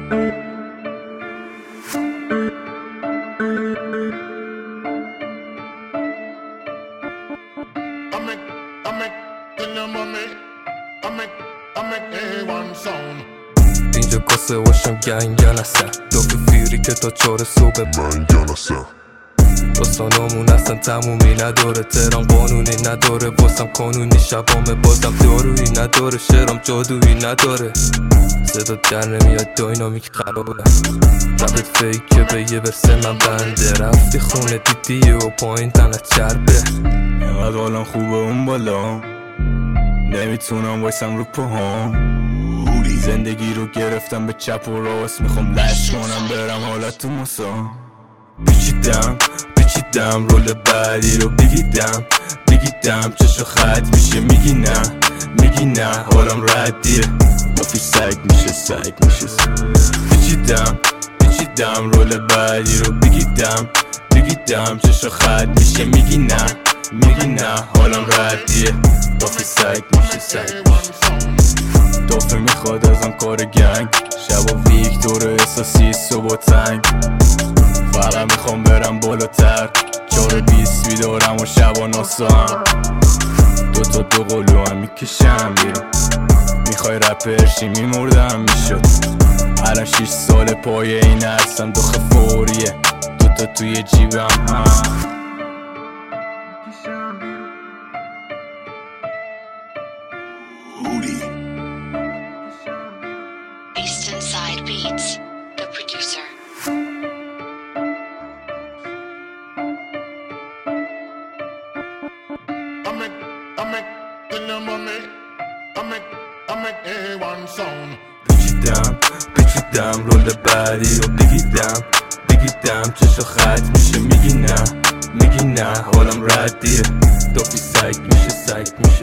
اینجا کاسه باشم گنگن هستن دافی فیری که تا 4 صبح منگن هستن داستانامون اصلا تمومی نداره تهران قانونی نداره واسم قانونی شبامه بازم دارویی نداره شعرام جادویی نداره صدا در نمیاد داینامیک خرابه ربت فیکه به یه برسه من بنده رفتی خونه دیدی و پایین تنت چربه اینقدر حالم خوبه اون بالا نمیتونم وایسم رو پاهام زندگی رو گرفتم به چپ و راست میخوام لش کنم برم حالت تو مسا پیچیدم رول بعدی رو بگیدم چشو خط میشه میگی نه حالم ردیه دافی سگ میشه پیچیدم رول بعدی رو بگیدم چشو خط میشه میگی نه حالم ردیه دافی سگ میشه دافه میخواد ازم کار گنگ شبا ویکتور احساسی صبح تنگ فقط میخوام برم بالاتر 4-20 بیدارم و شبا ناسام 2 تا 2 قلو هم میکشم بیرون میخوای رپرشی میمردم میشد الان 6 سال پای این عرصم دخه فوریه 2 تا توی جیبم Eastern Side Beats, the producer. پیچیدم رول بعدی رو بگیدم چشو خط میشه میگی نه حالم ردیه دافی سگ میشه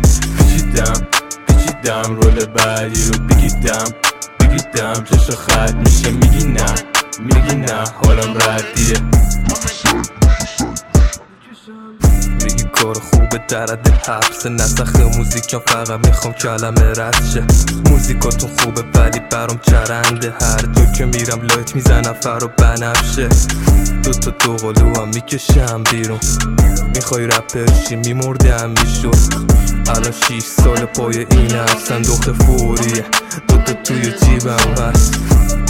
پیچیدم رول بعدی رو بگیدم چشو خط میشه میگی نه حالم ردیه میگی کار خوبه درد حبس نسخ موزیکم فقط میخوام کلمه رد شه موزیکاتون خوبه ولی برام چرنده هر جا که میرم لایت میزنم فرا بنفشه 2 تا 2 قلو هم میکشم بیرون میخوای رپرشی میمردم میشد الان 6 سال پای این صندوق فوریه 2 تا توی جیبم بس